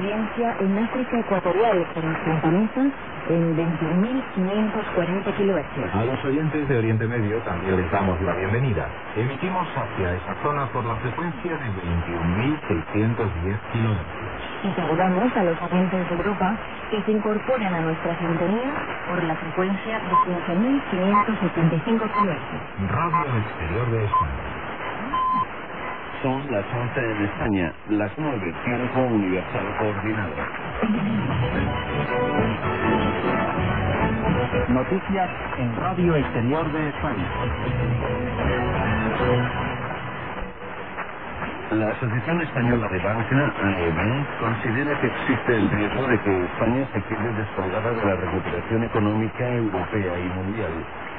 audiencia en África Ecuatorial, que nos sintoniza en 21.540 kHz. A los oyentes de Oriente Medio también les damos la bienvenida. Emitimos hacia esa zona por la frecuencia de 21.610 kHz. Y saludamos a los oyentes de Europa que se incorporan a nuestra sintonía por la frecuencia de 15.575 kHz. Radio Exterior de España. Son las 11 en España, las 9, tiempo universal coordinado. Noticias en Radio Exterior de España. La Asociación Española de Banca, AEB, considera que existe el riesgo de que España se quede descolgada de la recuperación económica europea y mundial.